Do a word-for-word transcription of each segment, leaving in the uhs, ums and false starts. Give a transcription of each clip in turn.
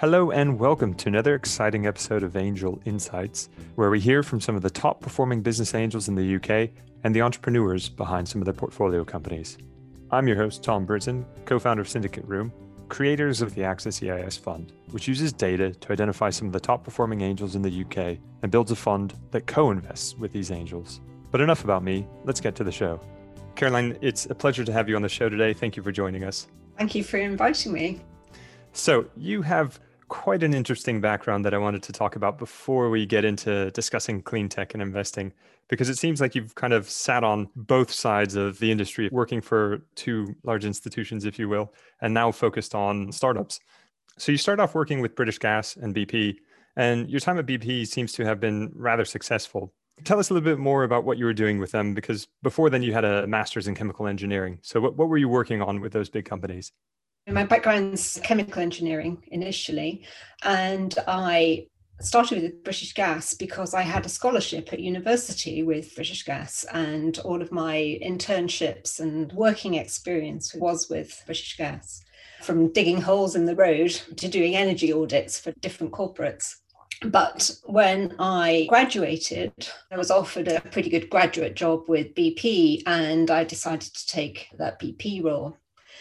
Hello and welcome to another exciting episode of Angel Insights, where we hear from some of the top performing business angels in the U K and the entrepreneurs behind some of their portfolio companies. I'm your host, Tom Britton, co-founder of Syndicate Room, creators of the Access E I S Fund, which uses data to identify some of the top performing angels in the U K and builds a fund that co-invests with these angels. But enough about me, let's get to the show. Caroline, it's a pleasure to have you on the show today. Thank you for joining us. Thank you for inviting me. So you have quite an interesting background that I wanted to talk about before we get into discussing clean tech and investing, because it seems like you've kind of sat on both sides of the industry, working for two large institutions, if you will, and now focused on startups. So you start off working with British Gas and B P, and your time at B P seems to have been rather successful. Tell us a little bit more about what you were doing with them, because before then you had a master's in chemical engineering. So what, what were you working on with those big companies? My background's chemical engineering initially, and I started with British Gas because I had a scholarship at university with British Gas, and all of my internships and working experience was with British Gas, from digging holes in the road to doing energy audits for different corporates. But when I graduated, I was offered a pretty good graduate job with B P, and I decided to take that B P role.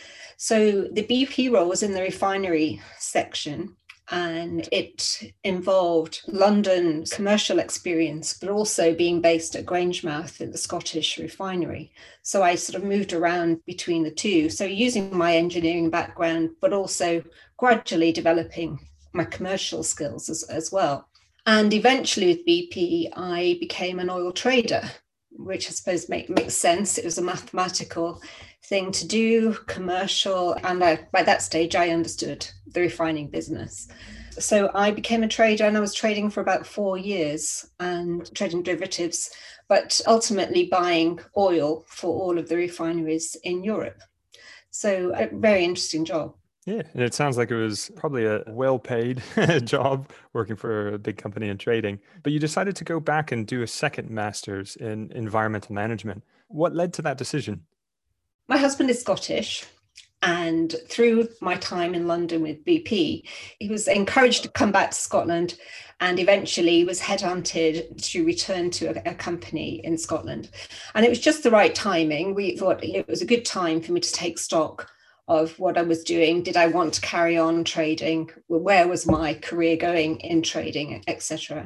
So the B P role was in the refinery section, and it involved London's commercial experience, but also being based at Grangemouth at the Scottish refinery. So I sort of moved around between the two. So using my engineering background, but also gradually developing my commercial skills as, as well. And eventually with B P, I became an oil trader, which I suppose make, makes sense. It was a mathematical thing to do, commercial, and I, by that stage, I understood the refining business. So I became a trader, and I was trading for about four years and trading derivatives, but ultimately buying oil for all of the refineries in Europe. So a very interesting job. Yeah, and it sounds like it was probably a well-paid job working for a big company and trading, but you decided to go back and do a second master's in environmental management. What led to that decision? My husband is Scottish, and through my time in London with B P, he was encouraged to come back to Scotland, and eventually was headhunted to return to a, a company in Scotland. And it was just the right timing. We thought it was a good time for me to take stock of what I was doing. Did I want to carry on trading? Where was my career going in trading, et cetera?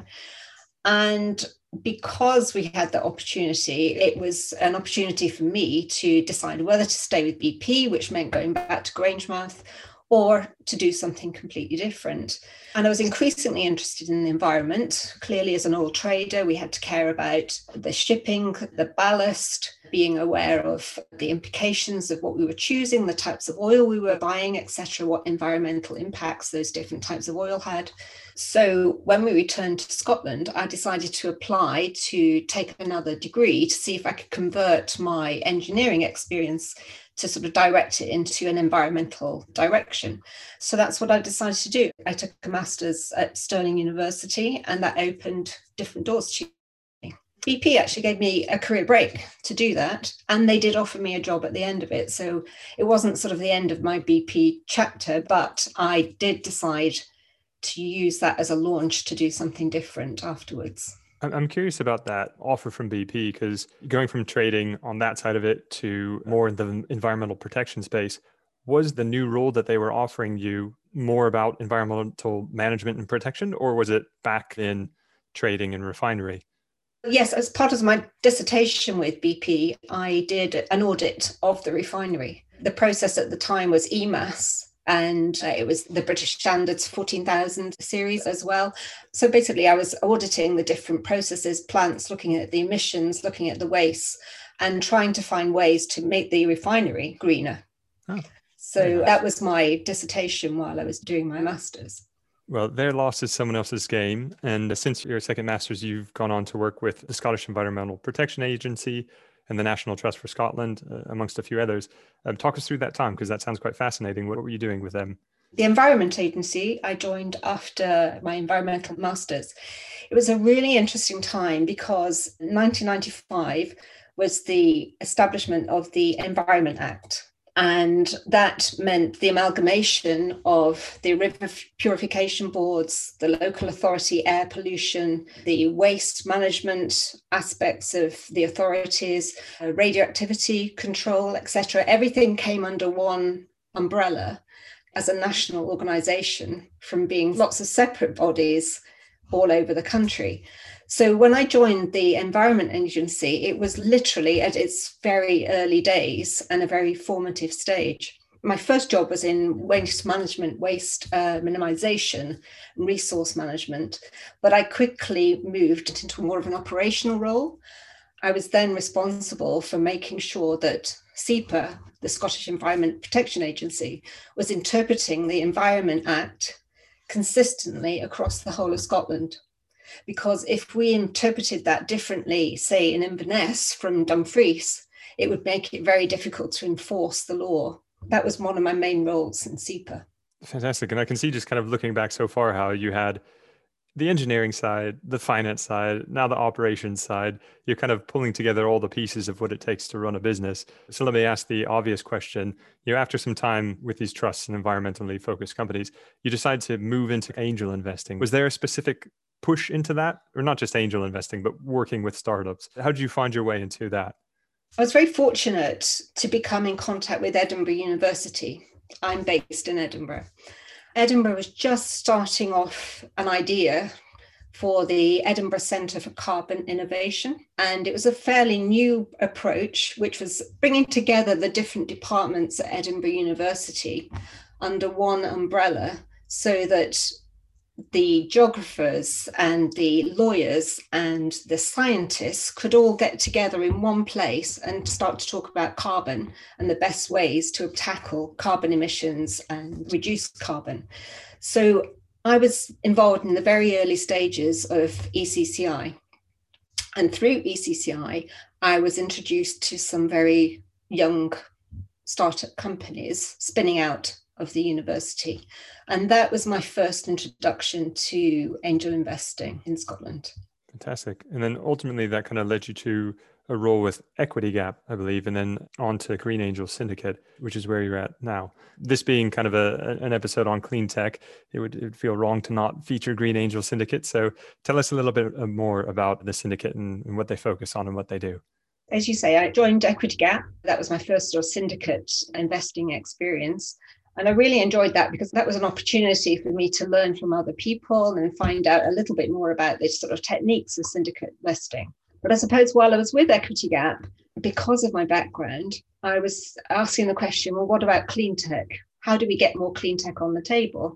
And because we had the opportunity, it was an opportunity for me to decide whether to stay with B P, which meant going back to Grangemouth, or to do something completely different. And I was increasingly interested in the environment. Clearly, as an oil trader, we had to care about the shipping, the ballast, being aware of the implications of what we were choosing, the types of oil we were buying, et cetera, what environmental impacts those different types of oil had. So when we returned to Scotland, I decided to apply to take another degree to see if I could convert my engineering experience to sort of direct it into an environmental direction. So that's what I decided to do. I took a master's at Stirling University, and that opened different doors to me. B P actually gave me a career break to do that, and they did offer me a job at the end of it. So it wasn't sort of the end of my B P chapter, but I did decide to use that as a launch to do something different afterwards. I'm curious about that offer from B P, because going from trading on that side of it to more in the environmental protection space, was the new role that they were offering you more about environmental management and protection, or was it back in trading and refinery? Yes, as part of my dissertation with B P, I did an audit of the refinery. The process at the time was E M A S, and uh, it was the British Standards fourteen thousand series as well. So basically, I was auditing the different processes, plants, looking at the emissions, looking at the waste, and trying to find ways to make the refinery greener. Oh, so nice. That was my dissertation while I was doing my master's. Well, their loss is someone else's game. And since your second master's, you've gone on to work with the Scottish Environmental Protection Agency and the National Trust for Scotland, uh, amongst a few others. Um, talk us through that time, because that sounds quite fascinating. What were you doing with them? The Environment Agency, I joined after my environmental master's. It was a really interesting time because nineteen ninety-five was the establishment of the Environment Act. And that meant the amalgamation of the river purification boards, the local authority air pollution, the waste management aspects of the authorities, uh, radioactivity control, et cetera. Everything came under one umbrella as a national organisation from being lots of separate bodies all over the country. So when I joined the Environment Agency, it was literally at its very early days and a very formative stage. My first job was in waste management, waste uh, minimization, and resource management, but I quickly moved into more of an operational role. I was then responsible for making sure that SEPA, the Scottish Environment Protection Agency, was interpreting the Environment Act consistently across the whole of Scotland. Because if we interpreted that differently, say in Inverness from Dumfries, it would make it very difficult to enforce the law. That was one of my main roles in SEPA. Fantastic. And I can see, just kind of looking back so far, how you had the engineering side, the finance side, now the operations side. You're kind of pulling together all the pieces of what it takes to run a business. So let me ask the obvious question. You know, after some time with these trusts and environmentally focused companies, you decide to move into angel investing. Was there a specific push into that, or not just angel investing, but working with startups? How did you find your way into that? I was very fortunate to become in contact with Edinburgh University. I'm based in Edinburgh. Edinburgh was just starting off an idea for the Edinburgh Centre for Carbon Innovation. And it was a fairly new approach, which was bringing together the different departments at Edinburgh University under one umbrella so that the geographers and the lawyers and the scientists could all get together in one place and start to talk about carbon and the best ways to tackle carbon emissions and reduce carbon. So I was involved in the very early stages of E C C I. And through E C C I, I was introduced to some very young startup companies spinning out of the university. And that was my first introduction to angel investing in Scotland. Fantastic. And then ultimately that kind of led you to a role with Equity Gap, I believe, and then on to Green Angel Syndicate, which is where you're at now. This being kind of a, an episode on clean tech, it would, it would feel wrong to not feature Green Angel Syndicate. So tell us a little bit more about the syndicate and, and what they focus on and what they do. As you say, I joined Equity Gap. That was my first sort of syndicate investing experience. And I really enjoyed that because that was an opportunity for me to learn from other people and find out a little bit more about the sort of techniques of syndicate investing. But I suppose while I was with Equity Gap, because of my background, I was asking the question, well, what about clean tech? How do we get more clean tech on the table?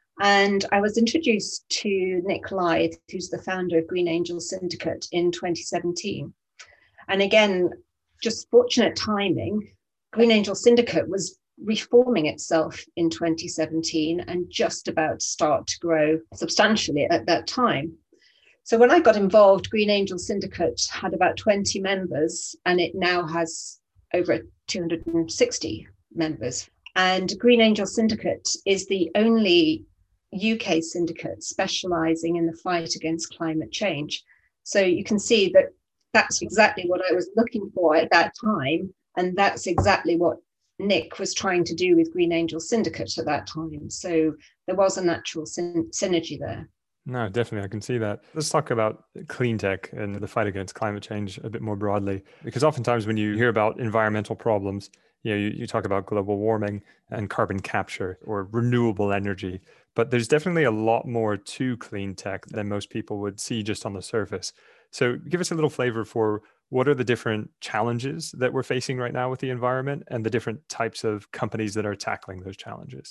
And I was introduced to Nick Lythe, who's the founder of Green Angel Syndicate, in twenty seventeen. And again, just fortunate timing, Green Angel Syndicate was reforming itself in twenty seventeen and just about to start to grow substantially at that time. So when I got involved, Green Angel Syndicate had about twenty members, and it now has over two hundred sixty members. And Green Angel Syndicate is the only U K syndicate specialising in the fight against climate change. So you can see that that's exactly what I was looking for at that time. And that's exactly what Nick was trying to do with Green Angel Syndicate at that time. So there was a natural syn- synergy there. No, definitely. I can see that. Let's talk about clean tech and the fight against climate change a bit more broadly, because oftentimes when you hear about environmental problems, you know, you, you talk about global warming and carbon capture or renewable energy, but there's definitely a lot more to clean tech than most people would see just on the surface. So give us a little flavor for what are the different challenges that we're facing right now with the environment and the different types of companies that are tackling those challenges.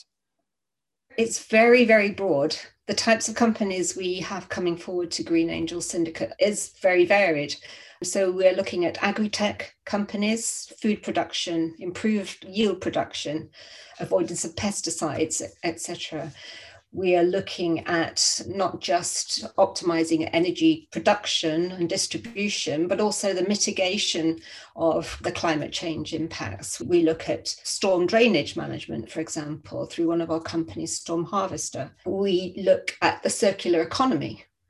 It's very, very broad. The types of companies we have coming forward to Green Angel Syndicate is very varied. So we're looking at agri-tech companies, food production, improved yield production, avoidance of pesticides, et cetera. We are looking at not just optimizing energy production and distribution, but also the mitigation of the climate change impacts. We look at storm drainage management, for example, through one of our companies, Storm Harvester. We look at the circular economy.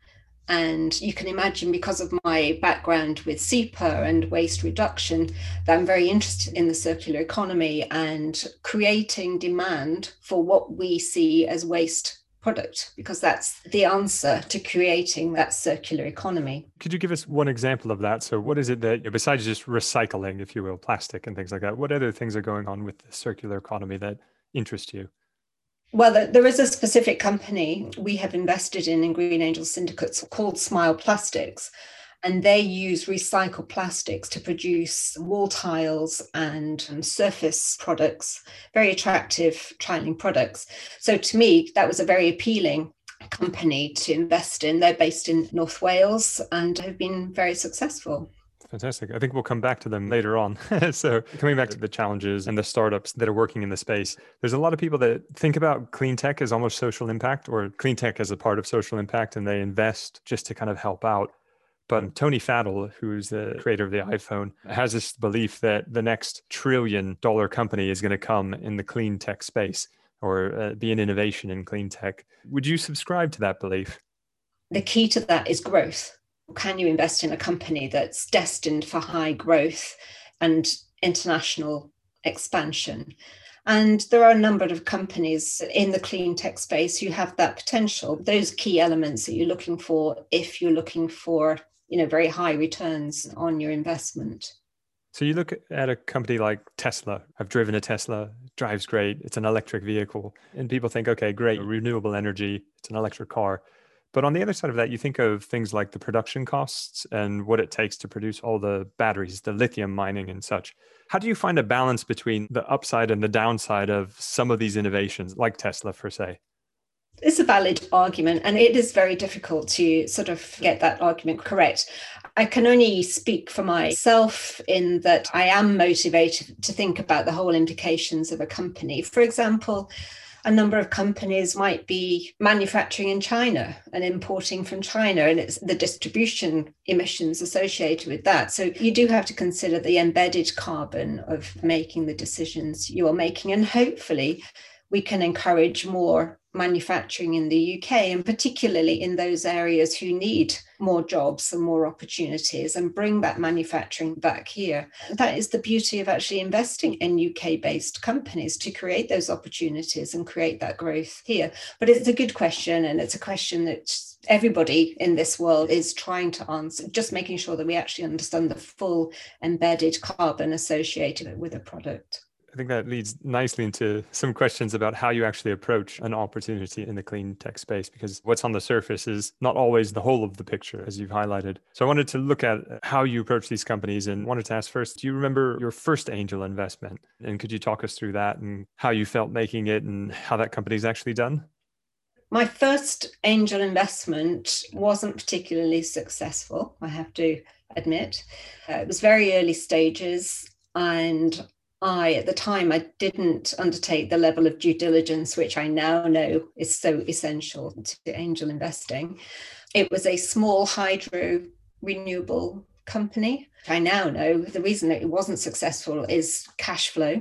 And you can imagine, because of my background with S E P A and waste reduction, that I'm very interested in the circular economy and creating demand for what we see as waste product, because that's the answer to creating that circular economy. Could you give us one example of that? So what is it that, besides just recycling, if you will, plastic and things like that, what other things are going on with the circular economy that interest you? Well, there is a specific company we have invested in in Green Angel Syndicates called Smile Plastics, and they use recycled plastics to produce wall tiles and surface products, very attractive tiling products. So to me, that was a very appealing company to invest in. They're based in North Wales and have been very successful. Fantastic. I think we'll come back to them later on. So coming back to the challenges and the startups that are working in the space, there's a lot of people that think about clean tech as almost social impact, or clean tech as a part of social impact, and they invest just to kind of help out. But Tony Fadell, who's the creator of the iPhone, has this belief that the next trillion dollar company is going to come in the clean tech space, or uh, be an innovation in clean tech. Would you subscribe to that belief? The key to that is growth. Can you invest in a company that's destined for high growth and international expansion? And there are a number of companies in the clean tech space who have that potential. Those key elements that you're looking for if you're looking for, you know, very high returns on your investment. So you look at a company like Tesla. I've driven a Tesla, drives great. It's an electric vehicle. And people think, okay, great, renewable energy, it's an electric car. But on the other side of that, you think of things like the production costs and what it takes to produce all the batteries, the lithium mining and such. How do you find a balance between the upside and the downside of some of these innovations, like Tesla, per se? It's a valid argument, and it is very difficult to sort of get that argument correct. I can only speak for myself in that I am motivated to think about the whole implications of a company. For example, a number of companies might be manufacturing in China and importing from China, and it's the distribution emissions associated with that. So you do have to consider the embedded carbon of making the decisions you are making. And hopefully we can encourage more manufacturing in the U K, and particularly in those areas who need more jobs and more opportunities, and bring that manufacturing back here. That is the beauty of actually investing in U K-based companies, to create those opportunities and create that growth here. But it's a good question, and it's a question that everybody in this world is trying to answer, just making sure that we actually understand the full embedded carbon associated with a product. I think that leads nicely into some questions about how you actually approach an opportunity in the clean tech space, because what's on the surface is not always the whole of the picture, as you've highlighted. So I wanted to look at how you approach these companies, and wanted to ask first, do you remember your first angel investment? And could you talk us through that and how you felt making it and how that company's actually done? My first angel investment wasn't particularly successful, I have to admit. Uh, it was very early stages, and I, at the time, I didn't undertake the level of due diligence, which I now know is so essential to angel investing. It was a small hydro renewable company. I now know the reason that it wasn't successful is cash flow.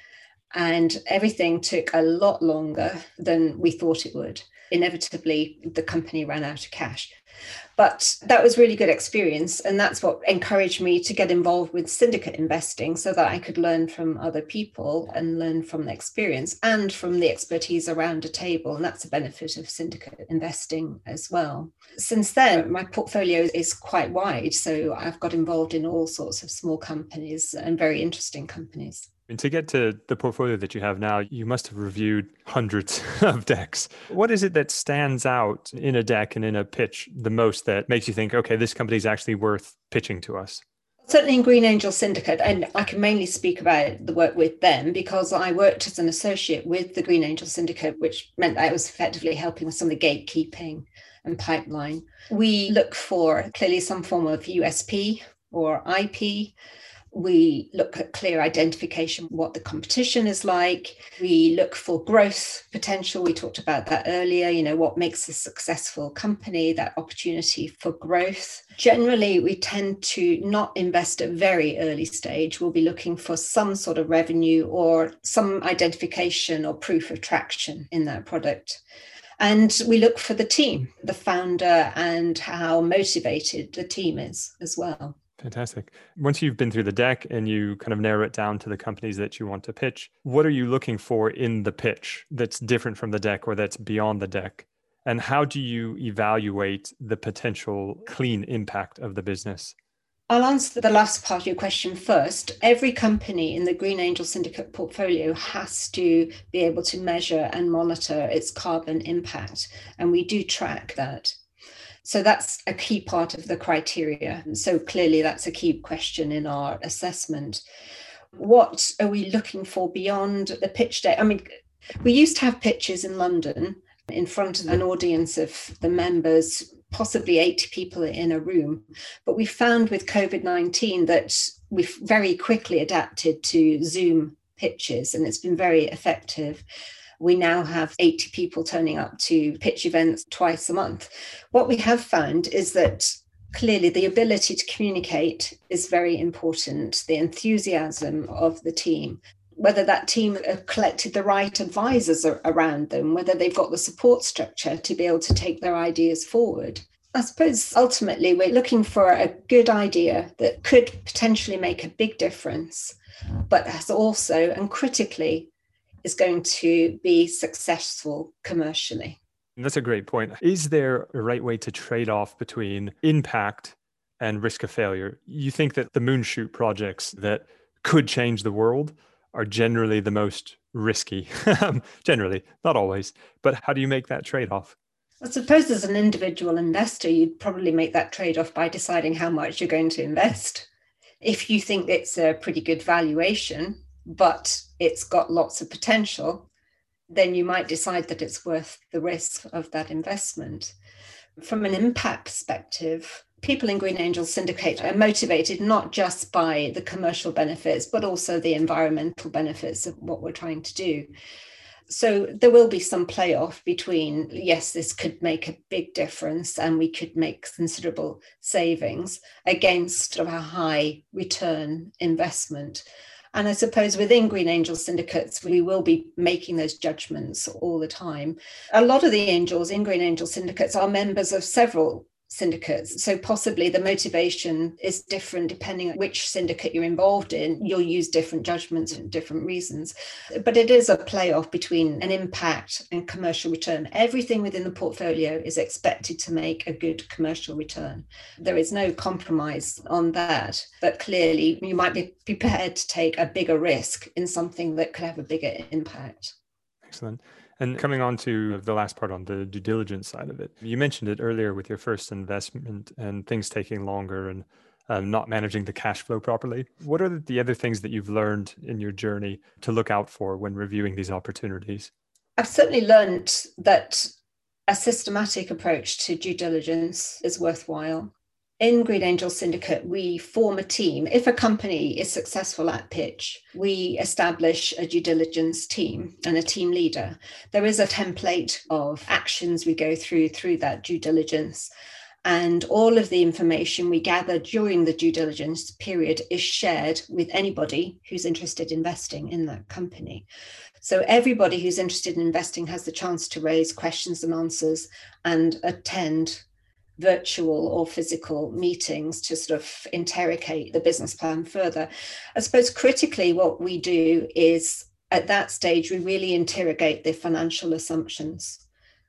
And everything took a lot longer than we thought it would. Inevitably, the company ran out of cash. But that was really good experience. And that's what encouraged me to get involved with syndicate investing, so that I could learn from other people and learn from the experience and from the expertise around a table. And that's a benefit of syndicate investing as well. Since then, my portfolio is quite wide. So I've got involved in all sorts of small companies and very interesting companies. And to get to the portfolio that you have now, you must have reviewed hundreds of decks. What is it that stands out in a deck and in a pitch the most that makes you think, okay, this company is actually worth pitching to us? Certainly in Green Angel Syndicate, and I can mainly speak about the work with them because I worked as an associate with the Green Angel Syndicate, which meant that I was effectively helping with some of the gatekeeping and pipeline. We look for clearly some form of U S P or I P. We look at clear identification, what the competition is like. We look for growth potential. We talked about that earlier, you know, what makes a successful company, that opportunity for growth. Generally, we tend to not invest at very early stage. We'll be looking for some sort of revenue or some identification or proof of traction in that product. And we look for the team, the founder, and how motivated the team is as well. Fantastic. Once you've been through the deck and you kind of narrow it down to the companies that you want to pitch, what are you looking for in the pitch that's different from the deck or that's beyond the deck? And how do you evaluate the potential clean impact of the business? I'll answer the last part of your question first. Every company in the Green Angel Syndicate portfolio has to be able to measure and monitor its carbon impact, and we do track that. So that's a key part of the criteria. And so clearly that's a key question in our assessment. What are we looking for beyond the pitch deck? I mean, we used to have pitches in London in front of an audience of the members, possibly eighty people in a room. But we found with COVID nineteen that we've very quickly adapted to Zoom pitches, and it's been very effective. We now have eighty people turning up to pitch events twice a month. What we have found is that clearly the ability to communicate is very important, the enthusiasm of the team, whether that team have collected the right advisors around them, whether they've got the support structure to be able to take their ideas forward. I suppose ultimately we're looking for a good idea that could potentially make a big difference, but has also, and critically, is going to be successful commercially. That's a great point. Is there a right way to trade off between impact and risk of failure? You think that the moonshoot projects that could change the world are generally the most risky, generally, not always, but how do you make that trade-off? I suppose as an individual investor, you'd probably make that trade-off by deciding how much you're going to invest. If you think it's a pretty good valuation, but it's got lots of potential, then you might decide that it's worth the risk of that investment. From an impact perspective, people in Green Angel Syndicate are motivated not just by the commercial benefits, but also the environmental benefits of what we're trying to do. So there will be some playoff between, yes, this could make a big difference and we could make considerable savings against a high return investment. And I suppose within Green Angel Syndicates, we will be making those judgments all the time. A lot of the angels in Green Angel Syndicates are members of several syndicates. So possibly the motivation is different depending on which syndicate you're involved in. You'll use different judgments for different reasons. But it is a playoff between an impact and commercial return. Everything within the portfolio is expected to make a good commercial return. There is no compromise on that. But clearly, you might be prepared to take a bigger risk in something that could have a bigger impact. Excellent. And coming on to the last part on the due diligence side of it, you mentioned it earlier with your first investment and things taking longer and um, not managing the cash flow properly. What are the other things that you've learned in your journey to look out for when reviewing these opportunities? I've certainly learned that a systematic approach to due diligence is worthwhile. In Green Angel Syndicate, we form a team. If a company is successful at pitch, we establish a due diligence team and a team leader. There is a template of actions we go through through that due diligence. And all of the information we gather during the due diligence period is shared with anybody who's interested in investing in that company. So everybody who's interested in investing has the chance to raise questions and answers and attend virtual or physical meetings to sort of interrogate the business plan further. I suppose critically what we do is at that stage, we really interrogate the financial assumptions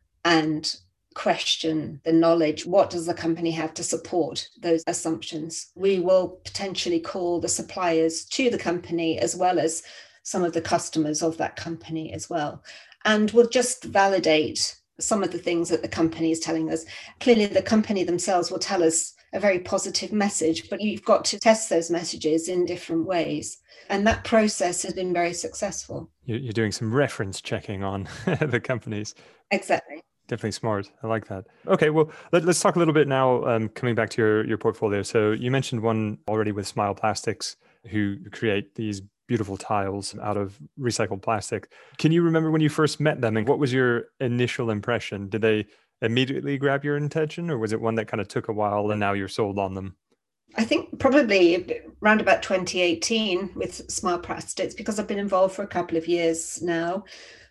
and question the knowledge. What does the company have to support those assumptions? We will potentially call the suppliers to the company as well as some of the customers of that company as well. And we'll just validate some of the things that the company is telling us. Clearly, the company themselves will tell us a very positive message, but you've got to test those messages in different ways. And that process has been very successful. You're doing some reference checking on the companies. Exactly. Definitely smart. I like that. Okay, well, let, let's talk a little bit now, um, coming back to your, your portfolio. So you mentioned one already with Smile Plastics, who create these beautiful tiles out of recycled plastic. Can you remember when you first met them and what was your initial impression? Did they immediately grab your attention, or was it one that kind of took a while and now you're sold on them? I think probably around about twenty eighteen with Smile Plastics, because I've been involved for a couple of years now.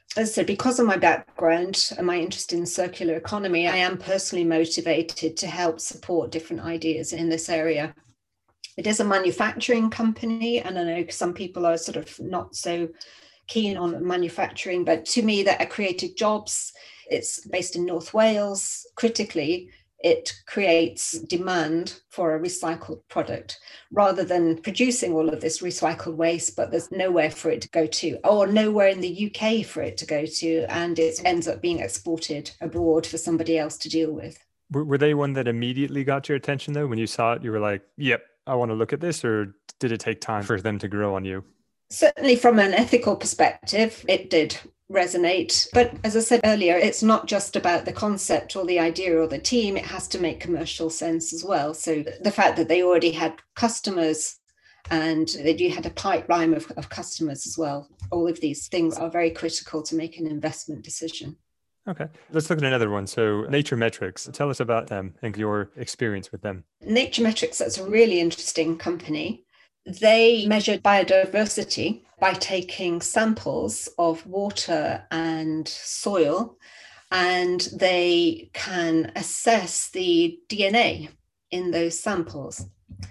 As I said, because of my background and my interest in circular economy, I am personally motivated to help support different ideas in this area. It is a manufacturing company, and I know some people are sort of not so keen on manufacturing, but to me, that created jobs. It's based in North Wales. Critically, it creates demand for a recycled product rather than producing all of this recycled waste, but there's nowhere for it to go to, or nowhere in the U K for it to go to, and it ends up being exported abroad for somebody else to deal with. Were, were they one that immediately got your attention though? When you saw it, you were like, yep, I want to look at this, or did it take time for them to grow on you? Certainly from an ethical perspective, it did resonate. But as I said earlier, it's not just about the concept or the idea or the team, it has to make commercial sense as well. So the fact that they already had customers and that you had a pipeline of, of customers as well, all of these things are very critical to make an investment decision. Okay, let's look at another one. So Naturametrics, tell us about them and your experience with them. Naturametrics, that's a really interesting company. They measured biodiversity by taking samples of water and soil, and they can assess the D N A in those samples.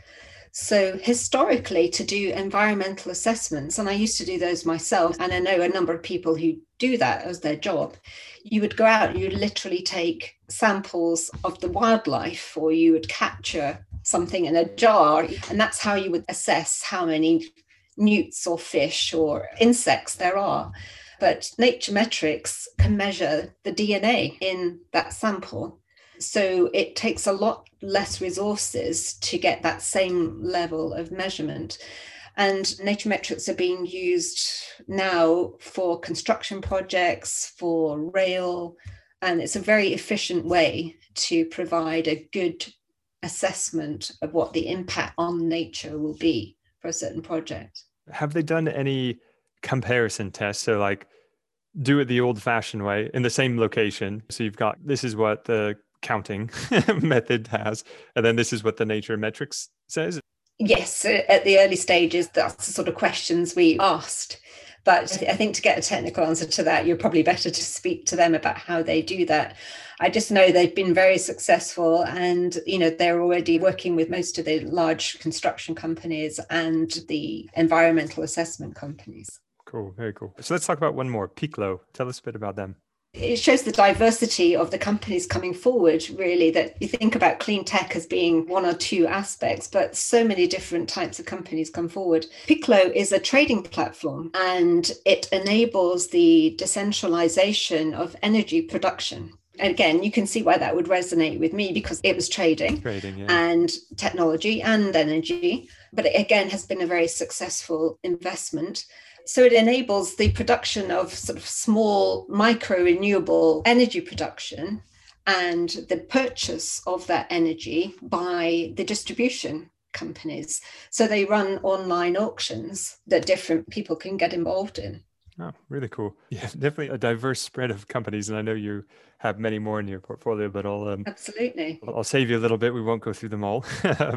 So historically, to do environmental assessments, and I used to do those myself, and I know a number of people who do that as their job, you would go out and you would literally take samples of the wildlife, or you would capture something in a jar, and that's how you would assess how many newts or fish or insects there are. But Naturametrics can measure the D N A in that sample. So it takes a lot less resources to get that same level of measurement. And Naturametrics are being used now for construction projects, for rail, and it's a very efficient way to provide a good assessment of what the impact on nature will be for a certain project. Have they done any comparison tests? So like do it the old fashioned way in the same location. So you've got, this is what the counting method has, and then this is what the Naturametrics says. Yes, at the early stages, that's the sort of questions we asked. But I think to get a technical answer to that, you're probably better to speak to them about how they do that. I just know they've been very successful, and you know they're already working with most of the large construction companies and the environmental assessment companies. Cool, very cool. So let's talk about one more, Piclo. Tell us a bit about them. It shows the diversity of the companies coming forward, really, that you think about clean tech as being one or two aspects, but so many different types of companies come forward. Piclo is a trading platform, and it enables the decentralization of energy production. And again, you can see why that would resonate with me, because it was trading, trading yeah. and technology and energy, but it again has been a very successful investment. So it enables the production of sort of small micro renewable energy production and the purchase of that energy by the distribution companies. So they run online auctions that different people can get involved in. Oh, really cool. Yeah, definitely a diverse spread of companies. And I know you have many more in your portfolio, but I'll um, absolutely. I'll save you a little bit. We won't go through them all.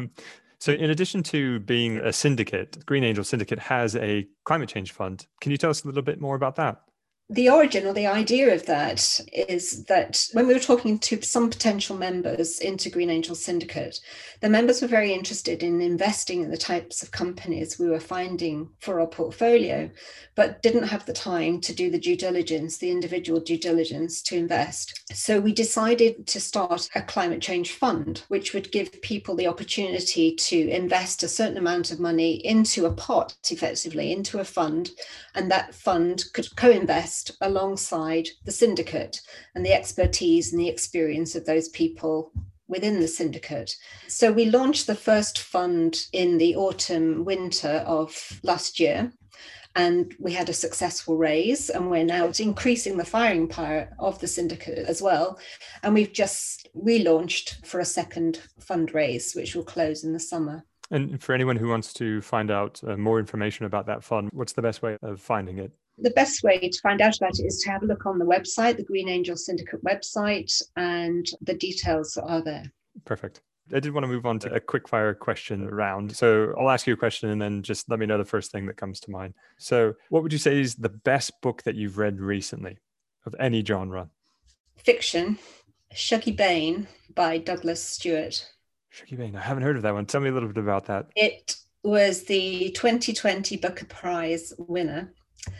So in addition to being a syndicate, Green Angel Syndicate has a climate change fund. Can you tell us a little bit more about that? The origin or the idea of that is that when we were talking to some potential members into Green Angel Syndicate, the members were very interested in investing in the types of companies we were finding for our portfolio, but didn't have the time to do the due diligence, the individual due diligence to invest. So we decided to start a climate change fund, which would give people the opportunity to invest a certain amount of money into a pot, effectively, into a fund, and that fund could co-invest alongside the syndicate and the expertise and the experience of those people within the syndicate. So we launched the first fund in the autumn winter of last year, and we had a successful raise, and we're now increasing the firing power of the syndicate as well. And we've just relaunched for a second fundraise, which will close in the summer. And for anyone who wants to find out uh, more information about that fund, what's the best way of finding it? The best way to find out about it is to have a look on the website, the Green Angel Syndicate website, and the details are there. Perfect. I did want to move on to a quick fire question round. So I'll ask you a question and then just let me know the first thing that comes to mind. So what would you say is the best book that you've read recently of any genre? Fiction, Shuggie Bain by Douglas Stewart. Shuggie Bain, I haven't heard of that one. Tell me a little bit about that. It was the twenty twenty Booker Prize winner,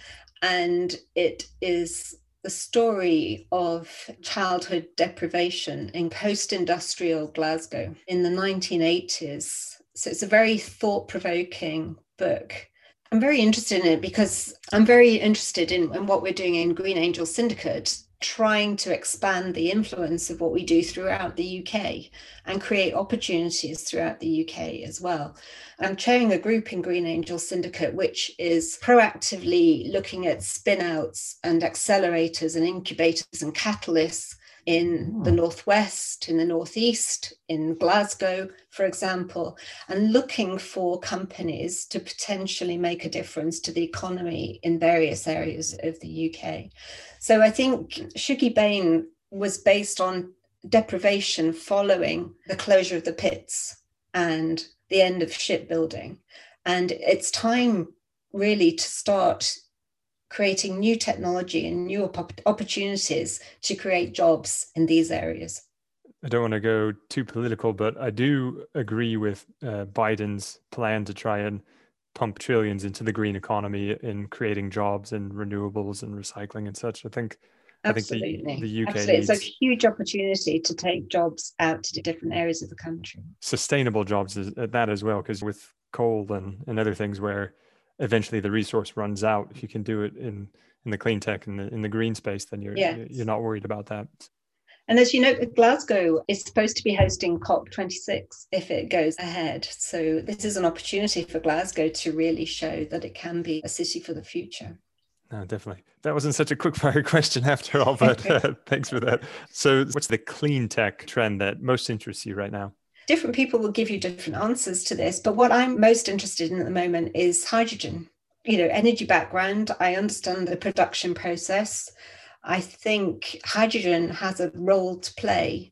and it is the story of childhood deprivation in post-industrial Glasgow in the nineteen eighties. So it's a very thought-provoking book. I'm very interested in it because I'm very interested in, in what we're doing in Green Angel Syndicate, trying to expand the influence of what we do throughout the U K and create opportunities throughout the U K as well. I'm chairing a group in Green Angel Syndicate, which is proactively looking at spin-outs and accelerators and incubators and catalysts in the Northwest, in the Northeast, in Glasgow, for example, and looking for companies to potentially make a difference to the economy in various areas of the U K. So I think Shuggie Bain was based on deprivation following the closure of the pits and the end of shipbuilding. And it's time really to start creating new technology and new op- opportunities to create jobs in these areas. I don't want to go too political, but I do agree with uh, Biden's plan to try and pump trillions into the green economy in creating jobs and renewables and recycling and such. I think Absolutely. I think the, the U K Absolutely. needs it's a huge opportunity to take jobs out to different areas of the country. Sustainable jobs is that as well, because with coal and, and other things where eventually the resource runs out, if you can do it in in the clean tech and the, in the green space, then you're yes. you're not worried about that. And as you know, Glasgow is supposed to be hosting COP twenty-six if it goes ahead. So this is an opportunity for Glasgow to really show that it can be a city for the future. No, definitely. That wasn't such a quick fire question after all, but uh, thanks for that. So what's the clean tech trend that most interests you right now? Different people will give you different answers to this, but what I'm most interested in at the moment is hydrogen. You know, energy background, I understand the production process. I think hydrogen has a role to play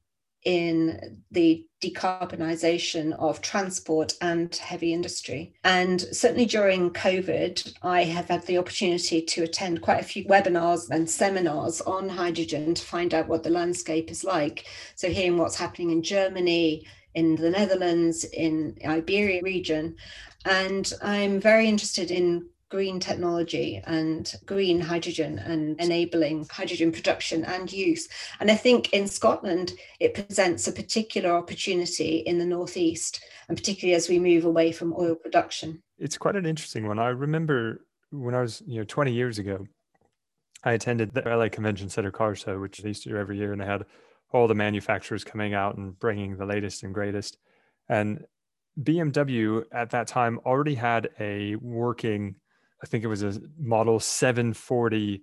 in the decarbonisation of transport and heavy industry. And certainly during COVID, I have had the opportunity to attend quite a few webinars and seminars on hydrogen to find out what the landscape is like. So hearing what's happening in Germany, in the Netherlands, in Iberia region. And I'm very interested in green technology and green hydrogen and enabling hydrogen production and use. And I think in Scotland, it presents a particular opportunity in the Northeast, and particularly as we move away from oil production. It's quite an interesting one. I remember when I was, you know, twenty years ago, I attended the L A Convention Center Car Show, which they used to do every year, and they had all the manufacturers coming out and bringing the latest and greatest. And B M W at that time already had a working, I think it was a model seven forty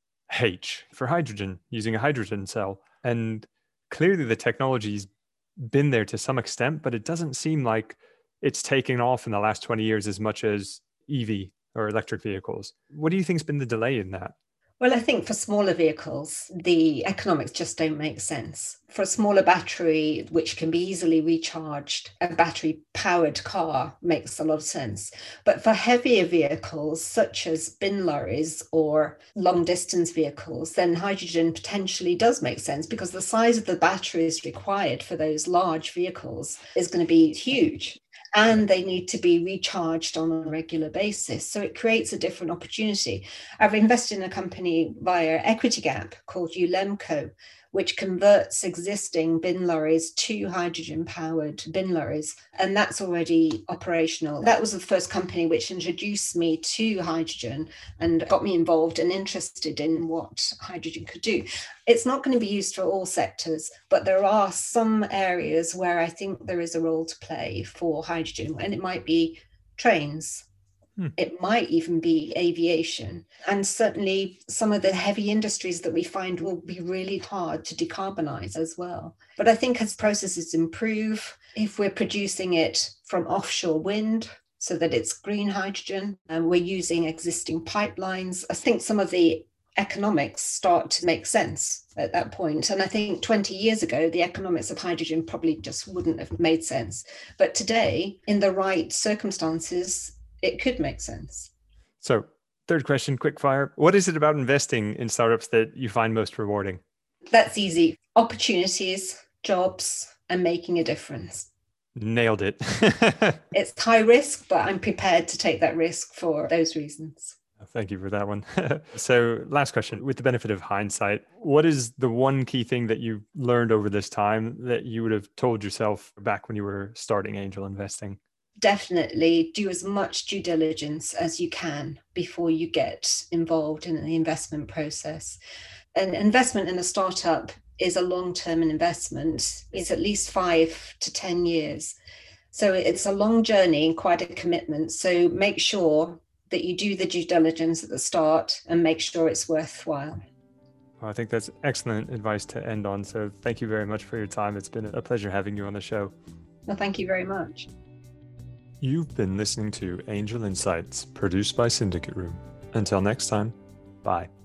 H for hydrogen, using a hydrogen cell. And clearly the technology's been there to some extent, but it doesn't seem like it's taken off in the last twenty years as much as E V or electric vehicles. What do you think's been the delay in that? Well, I think for smaller vehicles, the economics just don't make sense. For a smaller battery, which can be easily recharged, a battery-powered car makes a lot of sense. But for heavier vehicles, such as bin lorries or long-distance vehicles, then hydrogen potentially does make sense because the size of the batteries required for those large vehicles is going to be huge. And they need to be recharged on a regular basis. So it creates a different opportunity. I've invested in a company via Equity Gap called Ulemco, which converts existing bin lorries to hydrogen-powered bin lorries. And that's already operational. That was the first company which introduced me to hydrogen and got me involved and interested in what hydrogen could do. It's not going to be used for all sectors, but there are some areas where I think there is a role to play for hydrogen, and it might be trains. It might even be aviation. And certainly some of the heavy industries that we find will be really hard to decarbonize as well. But I think as processes improve, if we're producing it from offshore wind so that it's green hydrogen and we're using existing pipelines, I think some of the economics start to make sense at that point. And I think twenty years ago, the economics of hydrogen probably just wouldn't have made sense. But today, in the right circumstances, it could make sense. So, third question, quick fire. What is it about investing in startups that you find most rewarding? That's easy. Opportunities, jobs, and making a difference. Nailed it. It's high risk, but I'm prepared to take that risk for those reasons. Thank you for that one. So last question, with the benefit of hindsight, what is the one key thing that you learned over this time that you would have told yourself back when you were starting angel investing? Definitely do as much due diligence as you can before you get involved in the investment process. An investment in a startup is a long-term investment. It's at least five to ten years. So it's a long journey and quite a commitment. So make sure that you do the due diligence at the start and make sure it's worthwhile. Well, I think that's excellent advice to end on. So thank you very much for your time. It's been a pleasure having you on the show. Well, thank you very much. You've been listening to Angel Insights, produced by Syndicate Room. Until next time, bye.